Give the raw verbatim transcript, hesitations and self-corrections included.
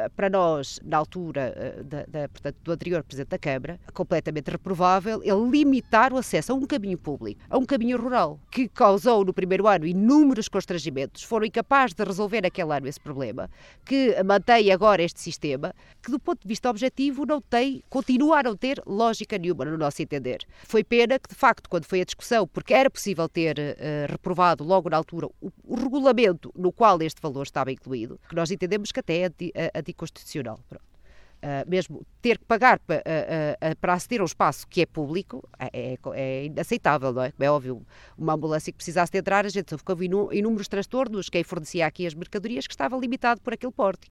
para nós, na altura da, da, portanto, do anterior Presidente da Câmara, completamente reprovável ele limitar o acesso a um caminho público, a um caminho rural, que causou no primeiro ano inúmeros constrangimentos, foram incapazes de resolver naquele ano esse problema, que mantém agora este sistema, que do ponto de vista objetivo não tem, continua a não ter lógica nenhuma, no nosso entender. Foi pena que, de facto, quando foi a discussão, porque era possível ter uh, reprovado logo na altura o, o regulamento no qual este valor estava incluído, que nós entendemos que até é anti, uh, anticonstitucional. Uh, mesmo ter que pagar para, uh, uh, para aceder a um espaço que é público é, é inaceitável, não é? Como é óbvio, uma ambulância que precisasse de entrar, a gente ficou inúmeros transtornos, quem fornecia aqui as mercadorias, que estava limitado por aquele porte.